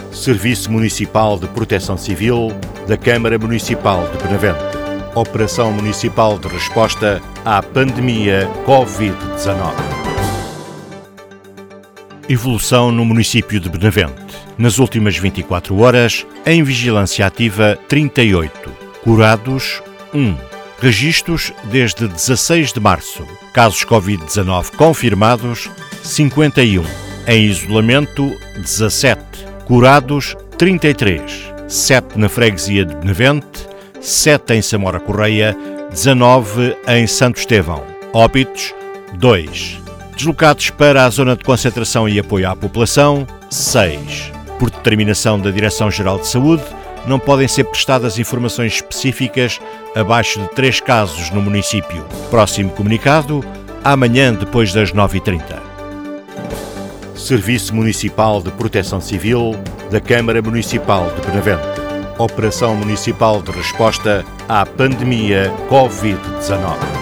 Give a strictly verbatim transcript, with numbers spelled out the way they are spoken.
Serviço Municipal de Proteção Civil da Câmara Municipal de Benavente. Operação Municipal de Resposta à Pandemia covid dezanove. Evolução no município de Benavente. Nas últimas vinte e quatro horas, em vigilância ativa trinta e oito. Curados, um. Registros desde dezasseis de março. Casos covid dezanove confirmados, cinquenta e um. Em isolamento, dezassete. Curados, trinta e três. sete na freguesia de Benavente, sete em Samora Correia, dezanove em Santo Estevão. Óbitos, dois. Deslocados para a zona de concentração e apoio à população, seis. Por determinação da Direção-Geral de Saúde, não podem ser prestadas informações específicas abaixo de três casos no município. Próximo comunicado, amanhã depois das nove e trinta. Serviço Municipal de Proteção Civil da Câmara Municipal de Benavente. Operação Municipal de Resposta à Pandemia covid dezanove.